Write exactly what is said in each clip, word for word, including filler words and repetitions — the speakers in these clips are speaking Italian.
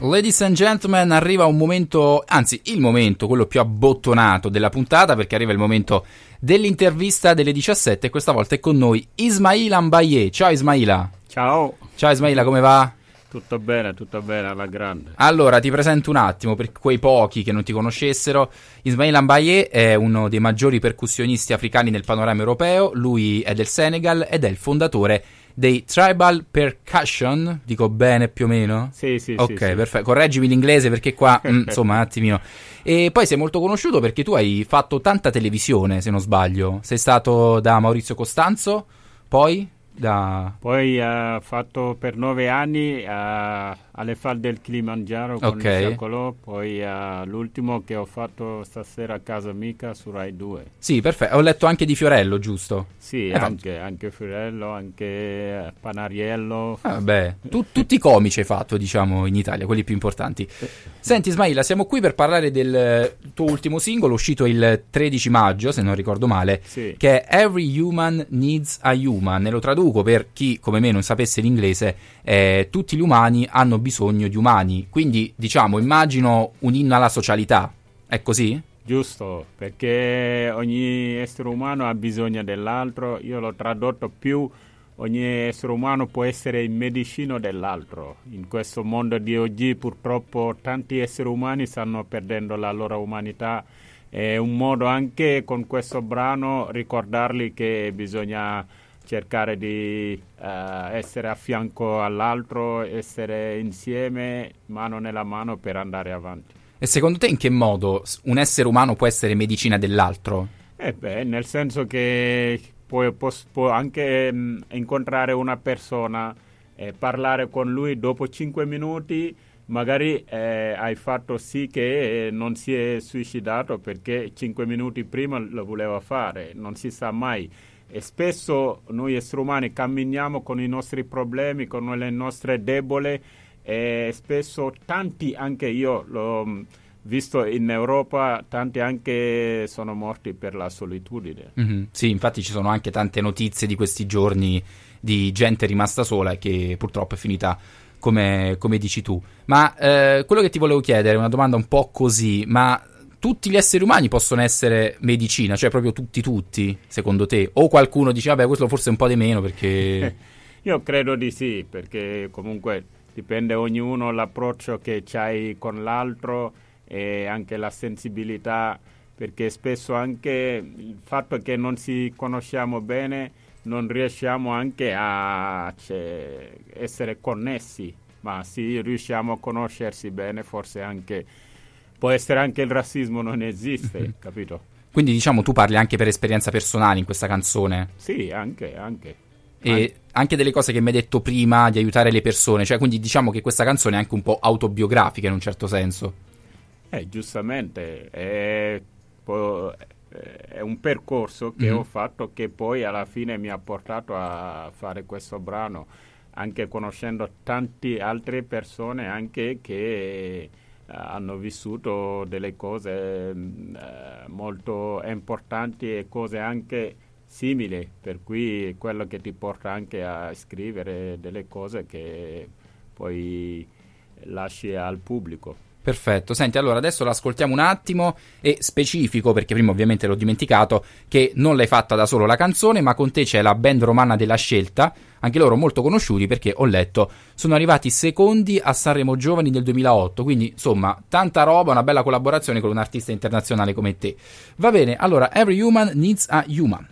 Ladies and gentlemen, arriva un momento, anzi il momento, quello più abbottonato della puntata, perché arriva il momento dell'intervista delle diciassette e questa volta è con noi Ismaila Mbaye. Ciao Ismaila. Ciao. Ciao Ismaila, come va? Tutto bene, tutto bene, alla grande. Allora, ti presento un attimo per quei pochi che non ti conoscessero. Ismaila Mbaye è uno dei maggiori percussionisti africani nel panorama europeo, lui è del Senegal ed è il fondatore dei Tribal Percussion, dico bene più o meno? Sì, sì, ok, sì. Ok, perfetto, correggimi l'inglese perché qua, mm, insomma, un attimino. E poi sei molto conosciuto perché tu hai fatto tanta televisione, se non sbaglio. Sei stato da Maurizio Costanzo, poi da... Poi ho uh, fatto per nove anni uh, alle falde del Kilimangiaro con okay. il Fiacolò, poi uh, l'ultimo che ho fatto stasera a casa mica su Rai due. Sì, perfetto, ho letto anche di Fiorello, giusto? Sì, eh, anche, anche Fiorello, anche Panariello. Ah, beh, tu, tutti i comici hai fatto, diciamo, in Italia, quelli più importanti. Senti Ismaila, siamo qui per parlare del tuo ultimo singolo, uscito il tredici maggio, se non ricordo male, sì. che è Every Human Needs a Human, e lo traduco per chi come me non sapesse l'inglese, eh, tutti gli umani hanno bisogno di umani, quindi diciamo, immagino un inno alla socialità, è così? Giusto, perché ogni essere umano ha bisogno dell'altro, io l'ho tradotto più, ogni essere umano può essere il medicino dell'altro. In questo mondo di oggi purtroppo tanti esseri umani stanno perdendo la loro umanità, è un modo anche con questo brano ricordargli che bisogna cercare di uh, essere a fianco all'altro, essere insieme, mano nella mano per andare avanti. E secondo te in che modo un essere umano può essere medicina dell'altro? Eh beh, nel senso che puoi, può, può anche mh, incontrare una persona e parlare con lui dopo cinque minuti, magari eh, hai fatto sì che eh, non si è suicidato perché cinque minuti prima lo voleva fare, non si sa mai. E spesso noi esseri umani camminiamo con i nostri problemi, con le nostre debole, e spesso tanti, anche io l'ho visto in Europa, tanti anche sono morti per la solitudine. Mm-hmm. Sì, infatti ci sono anche tante notizie di questi giorni di gente rimasta sola e che purtroppo è finita come, come dici tu. Ma eh, quello che ti volevo chiedere è una domanda un po' così, ma tutti gli esseri umani possono essere medicina, cioè proprio tutti tutti, secondo te? O qualcuno dice, vabbè, questo forse un po' di meno perché... Io credo di sì, perché comunque dipende ognuno l'approccio che c'hai con l'altro e anche la sensibilità, perché spesso anche il fatto che non si conosciamo bene non riusciamo anche a cioè, essere connessi, ma se riusciamo a conoscersi bene forse anche... Può essere anche il razzismo non esiste, capito? Quindi diciamo tu parli anche per esperienza personale in questa canzone? Sì, anche, anche. E anche. anche delle cose che mi hai detto prima di aiutare le persone, cioè quindi diciamo che questa canzone è anche un po' autobiografica in un certo senso. Eh, giustamente, è, è un percorso che mm-hmm. ho fatto che poi alla fine mi ha portato a fare questo brano, anche conoscendo tante altre persone anche che... hanno vissuto delle cose eh, molto importanti e cose anche simili, per cui quello che ti porta anche a scrivere delle cose che poi lasci al pubblico. Perfetto, senti, allora adesso l'ascoltiamo un attimo e specifico, perché prima ovviamente l'ho dimenticato, che non l'hai fatta da solo la canzone, ma con te c'è la band romana della Scelta, anche loro molto conosciuti perché ho letto, sono arrivati secondi a Sanremo Giovani nel duemilaotto, quindi insomma tanta roba, una bella collaborazione con un artista internazionale come te. Va bene, allora Every Human Needs a Human.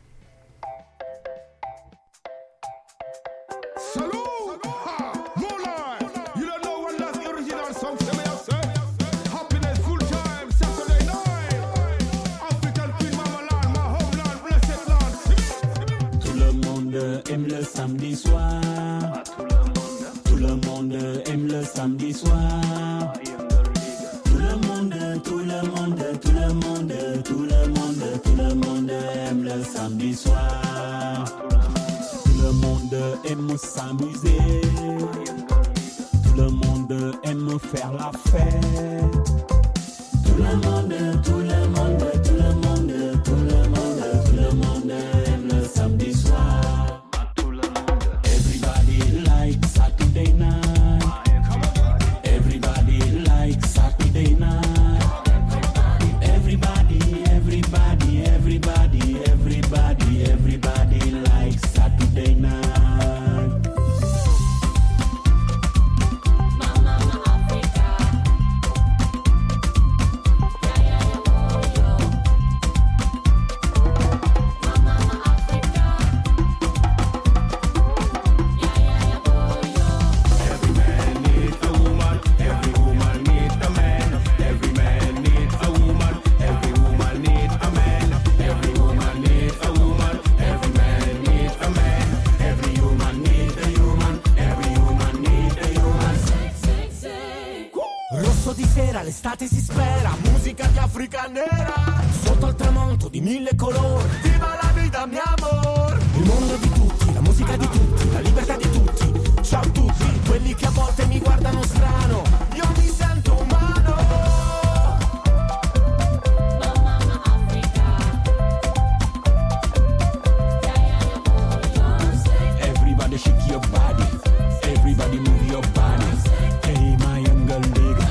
Aime le samedi soir, tout le monde aime le samedi soir, tout le monde, tout le monde, tout le monde, tout le monde, tout le monde aime le samedi soir, tout le monde aime s'amuser, tout le monde aime faire la fête, tout le monde, tout le monde, tout le monde, tout le monde, tout le monde aime le samedi soir. Saturday night, everybody Rosso di sera, l'estate si spera, musica di Africa nera, sotto il tramonto di mille colori, viva la vita, mio amor. Il mondo di tutti, la musica di tutti, la libertà di tutti, ciao a tutti, quelli che a volte mi guardano strano, io mi sento umano. Everybody shake your body, everybody move your body, hey my young girl.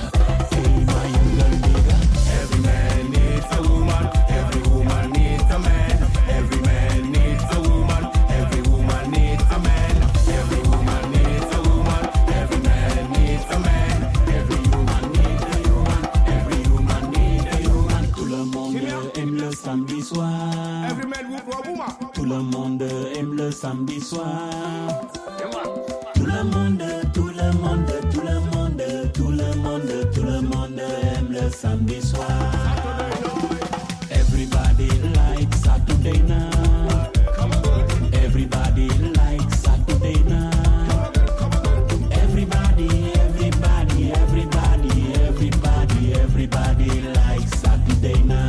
Samedi soir, tout le monde aime le samedi soir. Tout le monde, tout le monde, tout le monde, tout le monde, tout le monde aime le samedi soir. Everybody likes Saturday night. Everybody likes Saturday night. Everybody, everybody, everybody, everybody, everybody likes Saturday night.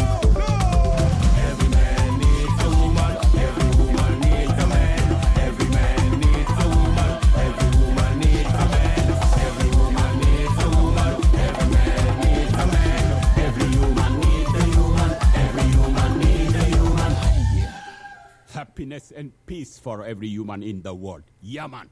Happiness and peace for every human in the world. Yeah, man.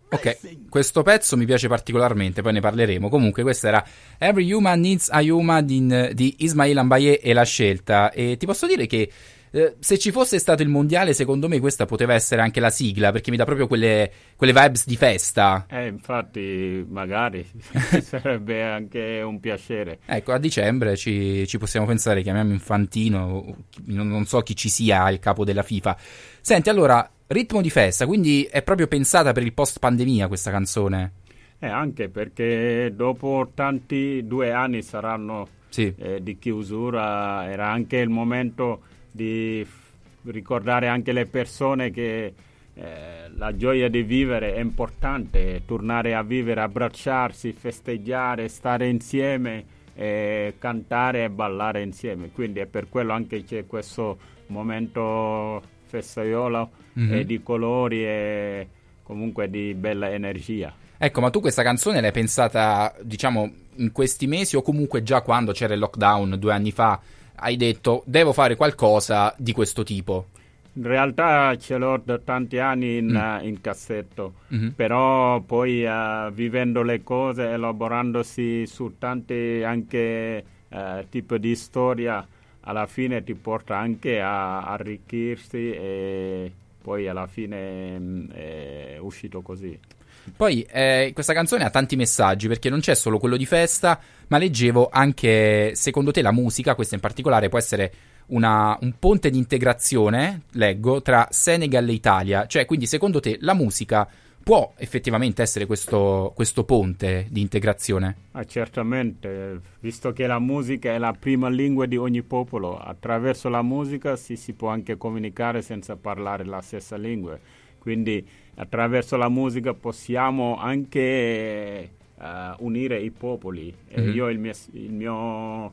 Ok, questo pezzo mi piace particolarmente, poi ne parleremo. Comunque questa era Every Human Needs a Human di, di Ismail Mbaye e La Scelta. E ti posso dire che eh, se ci fosse stato il mondiale, secondo me questa poteva essere anche la sigla, perché mi dà proprio quelle, quelle vibes di festa. Eh, infatti, magari sarebbe anche un piacere. Ecco, a dicembre ci, ci possiamo pensare, chiamiamo Infantino, non, non so chi ci sia al capo della FIFA. Senti, allora, ritmo di festa, quindi è proprio pensata per il post-pandemia questa canzone? Eh, anche perché dopo tanti, due anni saranno sì. eh, di chiusura, era anche il momento di ricordare anche le persone che eh, la gioia di vivere è importante, tornare a vivere, abbracciarsi, festeggiare, stare insieme, eh, cantare e ballare insieme. Quindi è per quello anche c'è questo momento festaiolo mm-hmm. e di colori e comunque di bella energia. Ecco, ma tu questa canzone l'hai pensata, diciamo, in questi mesi o comunque già quando c'era il lockdown due anni fa hai detto devo fare qualcosa di questo tipo? In realtà ce l'ho da tanti anni in, mm. uh, in cassetto, mm-hmm. però poi uh, vivendo le cose, elaborandosi su tanti anche uh, tipi di storia, alla fine ti porta anche a arricchirsi e poi alla fine mh, è uscito così. Poi eh, questa canzone ha tanti messaggi, perché non c'è solo quello di festa, ma leggevo anche, secondo te la musica, questa in particolare, può essere una, un ponte di integrazione, leggo, tra Senegal e Italia. Cioè, quindi secondo te la musica può effettivamente essere questo, questo ponte di integrazione? Ah, certamente, visto che la musica è la prima lingua di ogni popolo, attraverso la musica si, si può anche comunicare senza parlare la stessa lingua. Quindi attraverso la musica possiamo anche uh, unire i popoli. Mm-hmm. E io il mio, il mio uh,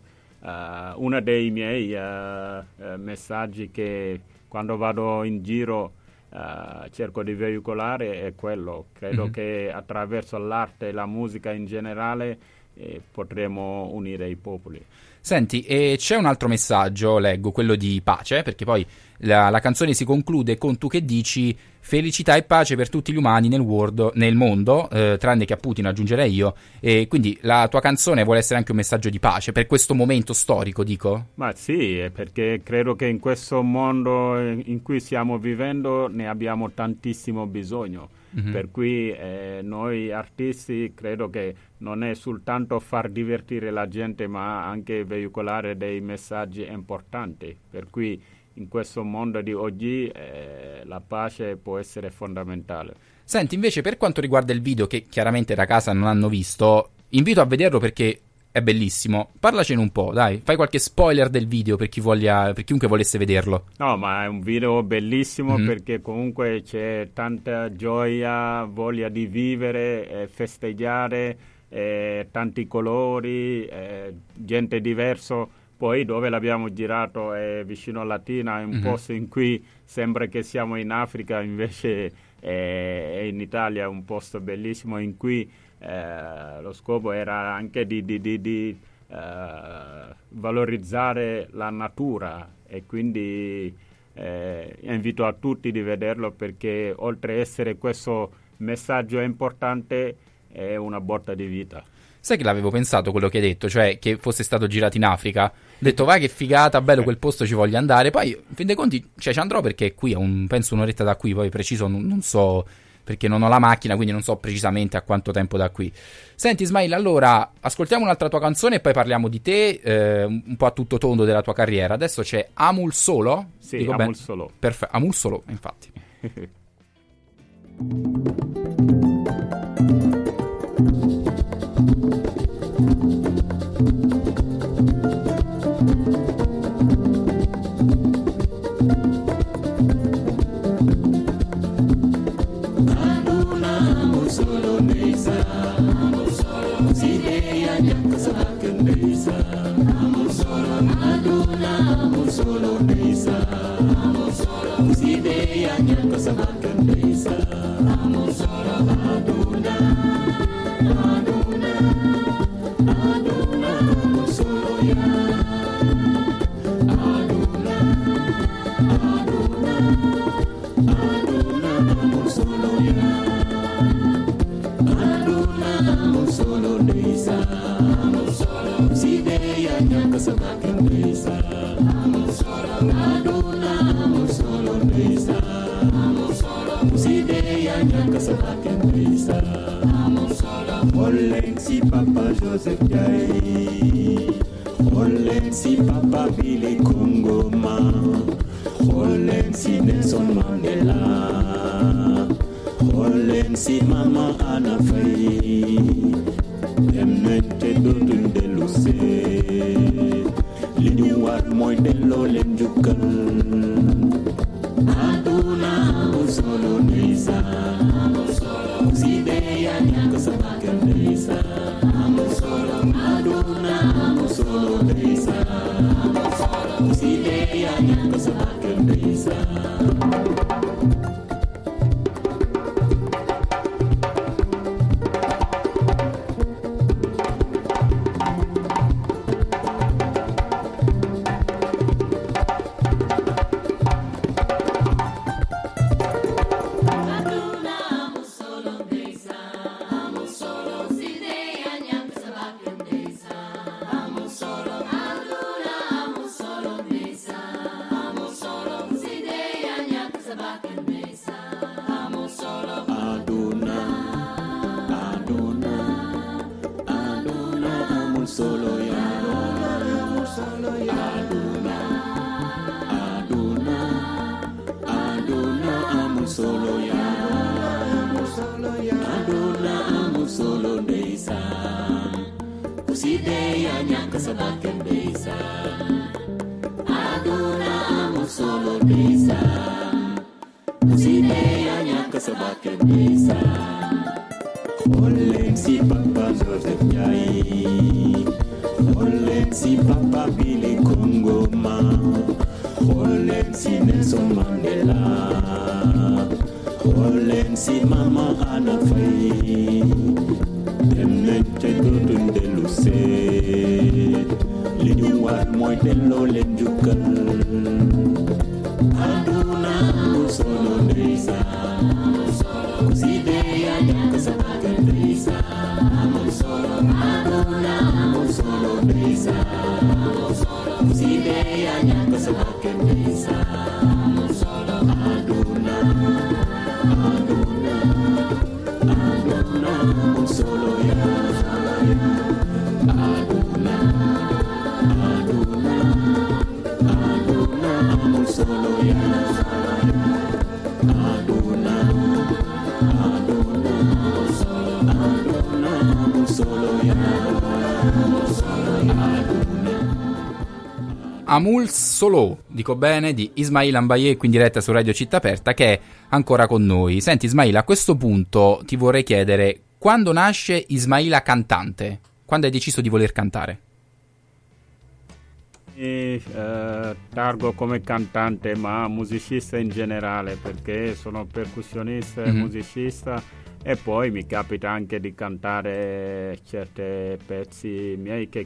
uno dei miei uh, uh, messaggi che quando vado in giro uh, cerco di veicolare è quello. Credo mm-hmm. che attraverso l'arte e la musica in generale eh, potremo unire i popoli. Senti, e c'è un altro messaggio, leggo, quello di pace, perché poi la, la canzone si conclude con tu che dici felicità e pace per tutti gli umani nel, world, nel mondo, eh, tranne che a Putin, aggiungerei io, e quindi la tua canzone vuole essere anche un messaggio di pace per questo momento storico, dico? Ma sì, perché credo che in questo mondo in cui stiamo vivendo ne abbiamo tantissimo bisogno. Mm-hmm. Per cui eh, noi artisti credo che non è soltanto far divertire la gente, ma anche veicolare dei messaggi importanti. Per cui in questo mondo di oggi eh, la pace può essere fondamentale. Senti, invece, per quanto riguarda il video, che chiaramente da casa non hanno visto, invito a vederlo perché è bellissimo. Parlacene un po', dai, fai qualche spoiler del video per chi voglia, per chiunque volesse vederlo. No, ma è un video bellissimo mm-hmm. perché comunque c'è tanta gioia, voglia di vivere, eh, festeggiare, eh, tanti colori, eh, gente diversa. Poi dove l'abbiamo girato è vicino a Latina, è un mm-hmm. posto in cui sembra che siamo in Africa, invece è, è in Italia, è un posto bellissimo in cui eh, lo scopo era anche di, di, di, di eh, valorizzare la natura, e quindi eh, invito a tutti di vederlo, perché oltre a essere questo messaggio importante è una botta di vita. Sai che l'avevo pensato quello che hai detto, cioè che fosse stato girato in Africa? Ho detto vai che figata, bello quel posto, ci voglio andare. Poi in fin dei conti, cioè ci andrò perché è qui, è un, penso un'oretta da qui, poi preciso non, non so, perché non ho la macchina, quindi non so precisamente a quanto tempo da qui. Senti Ismail, allora ascoltiamo un'altra tua canzone e poi parliamo di te, eh, un po' a tutto tondo della tua carriera. Adesso c'è Amul Solo? Sì, Dico Amul ben? Solo. Perfetto, Amul Solo, infatti. Olensi Papa Joseph Jai, Olensi Papa Billy Kongoma, Olensi Nelson Mandela, Olensi Mama Anna Faye, Emente Dodun de Luce, Lidu War Moy de Lolen Jukal, Aduna Musolo Nisa, Sideya Nyaka Sabakan Nisa, Aduna Musolo Nisa, Sideya Nyaka Sabakan Nisa. Olensi Papa Joseph Jai, Olensi Papa Billy Kongoma, Olensi Nelson Mandela, Olensi Mama Anna Faye, Emente Dodun de Luce, Lidu War Moy de Lolen Jukal, Aduna Musolo Nisa, Sideya Nyaka Sabakan Nisa, Aduna Musolo Nisa, Sideya Nyaka Sabakan Nisa, Aduna, Aduna, Aduna Musolo Ya, Aduna, Aduna, Aduna Musolo Ya, Aduna, Aduna, Aduna Musolo Ya, Aduna. Amul Solo, dico bene, di Ismail Ambaye, qui in diretta su Radio Città Aperta, che è ancora con noi. Senti Ismail, a questo punto ti vorrei chiedere quando nasce Ismaila cantante? Quando hai deciso di voler cantare? E, eh, targo come cantante, ma musicista in generale, perché sono percussionista e Mhm. musicista, e poi mi capita anche di cantare certi pezzi miei che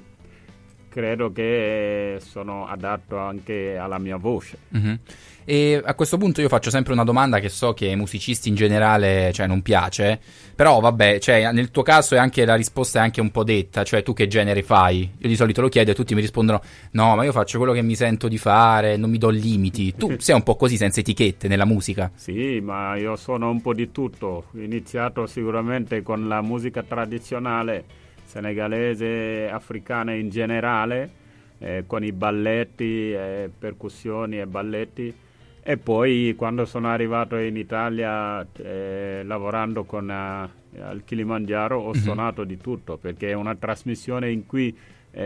credo che sono adatto anche alla mia voce. Mhm. E a questo punto io faccio sempre una domanda che so che ai musicisti in generale, cioè, non piace, però vabbè, cioè, nel tuo caso è anche la risposta è anche un po' detta, cioè tu che genere fai? Io di solito lo chiedo e tutti mi rispondono no, ma io faccio quello che mi sento di fare, non mi do limiti. Tu sei un po' così, senza etichette nella musica. Sì, ma io sono un po' di tutto. Ho iniziato sicuramente con la musica tradizionale senegalese, africana in generale, eh, con i balletti, eh, percussioni e balletti. E poi quando sono arrivato in Italia, eh, lavorando con eh, al Kilimangiaro, ho Mhm. suonato di tutto, perché è una trasmissione in cui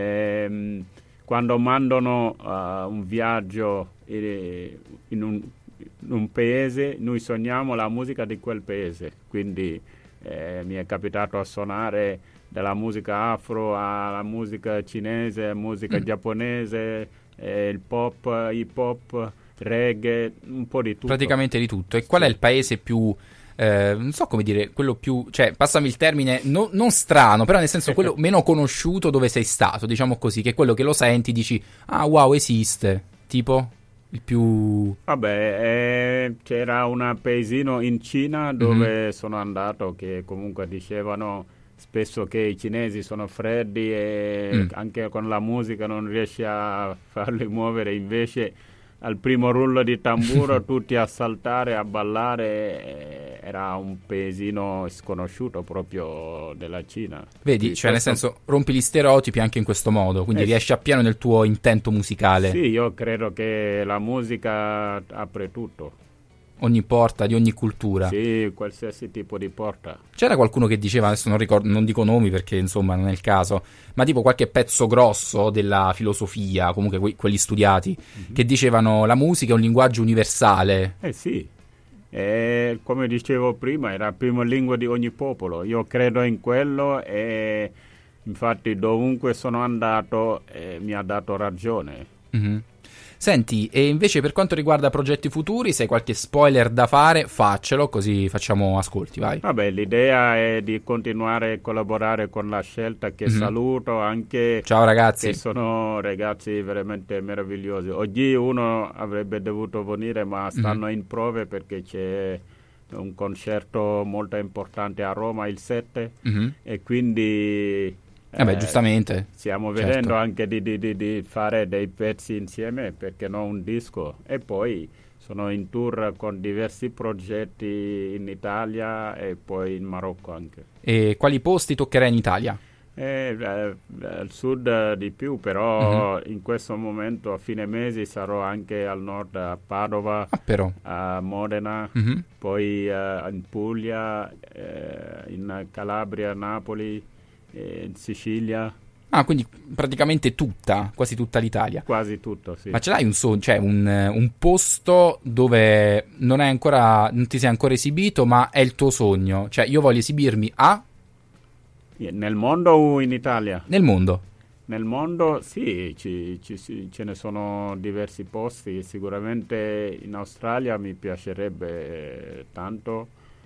ehm, quando mandano uh, un viaggio eh, in un, in un paese, noi suoniamo la musica di quel paese. Quindi eh, mi è capitato a suonare dalla musica afro alla musica cinese, musica Mm. giapponese, eh, il pop, hip hop, reggae, un po' di tutto. Praticamente di tutto. E qual è Sì. il paese più, eh, non so come dire, quello più, cioè, passami il termine, no- non strano, però nel senso quello meno conosciuto dove sei stato, diciamo così, che è quello che lo senti, dici, ah wow, esiste, tipo, il più... Vabbè, eh, c'era un paesino in Cina dove sono andato che comunque dicevano spesso che i cinesi sono freddi e Mm. anche con la musica non riesci a farli muovere, invece al primo rullo di tamburo tutti a saltare, a ballare, eh, era un paesino sconosciuto proprio della Cina. Vedi, Sì, cioè nel questo- senso rompi gli stereotipi anche in questo modo, quindi Eh, riesci appieno nel tuo intento musicale, Sì, io credo che la musica apre tutto. ogni porta di ogni cultura. Sì, qualsiasi tipo di porta. C'era qualcuno che diceva, adesso non ricordo, non dico nomi perché insomma non è il caso, ma tipo qualche pezzo grosso della filosofia, comunque que- quelli studiati, che dicevano la musica è un linguaggio universale. Eh sì, e come dicevo prima, era la prima lingua di ogni popolo. Io credo in quello e infatti dovunque sono andato eh, mi ha dato ragione. Mhm. Senti, e invece per quanto riguarda progetti futuri, se hai qualche spoiler da fare, faccelo, così facciamo ascolti, vai. Vabbè, l'idea è di continuare a collaborare con la Scelta, che Mhm. saluto anche, Ciao ragazzi. che sono ragazzi veramente meravigliosi. Oggi uno avrebbe dovuto venire, ma stanno in prove perché c'è un concerto molto importante a Roma il sette Mhm. e quindi Vabbè, eh, giustamente. stiamo certo. vedendo anche di, di- di- di fare dei pezzi insieme, perché no un disco, e poi sono in tour con diversi progetti in Italia e poi in Marocco anche. E quali posti toccherai in Italia? Eh, eh, al sud eh, di più, però in questo momento a fine mese sarò anche al nord, a Padova, Ah, però. a Modena, Mhm. poi eh, in Puglia, eh, in Calabria, Napoli, eh, in Sicilia, Ah, quindi praticamente tutta, quasi tutta l'Italia. quasi tutto, sì. Ma ce l'hai un sogno, cioè un, un posto dove non hai ancora, non ti sei ancora esibito, ma è il tuo sogno? Cioè, io voglio esibirmi a Nel mondo o in Italia? nel mondo. Nel mondo sì, ci- ci- ci- ce ne sono diversi posti, sicuramente in Australia mi piacerebbe tanto,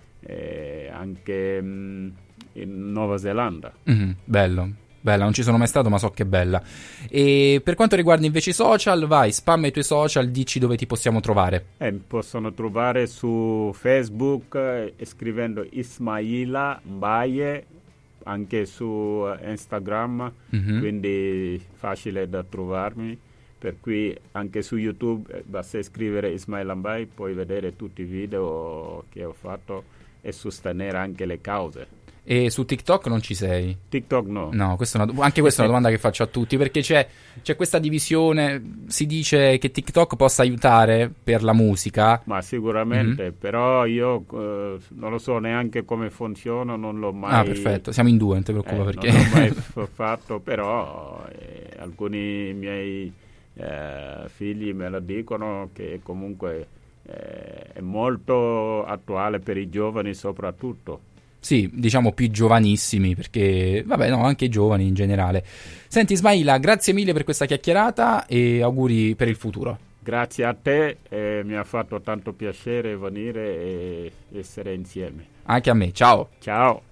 e anche mm, in Nuova Zelanda. Mhm, bello, bella, non ci sono mai stato, ma so che è bella. E per quanto riguarda invece i social, vai, spamma i tuoi social, dici dove ti possiamo trovare. E mi possono trovare su Facebook eh, scrivendo Ismaila Mbaye, anche su eh, Instagram, Mhm. quindi facile da trovarmi. Per cui anche su YouTube eh, basta scrivere Ismaila Mbaye, puoi vedere tutti i video che ho fatto e sostenere anche le cause. E su TikTok non ci sei? TikTok no. No, questa è una- anche questa è una domanda che faccio a tutti, perché c'è, c'è questa divisione, si dice che TikTok possa aiutare per la musica. Ma sicuramente, Mhm. però io eh, non lo so neanche come funziona, non l'ho mai... Ah, perfetto, siamo in due, non ti Eh, preoccupare non perché... l'ho mai f- fatto, però eh, alcuni miei eh, figli me lo dicono che comunque eh, è molto attuale per i giovani soprattutto. Sì, diciamo più giovanissimi, perché, vabbè, no, anche i giovani in generale. Senti Ismaila, grazie mille per questa chiacchierata e auguri per il futuro. Grazie a te, eh, mi ha fatto tanto piacere venire e essere insieme. Anche a me, ciao. Ciao.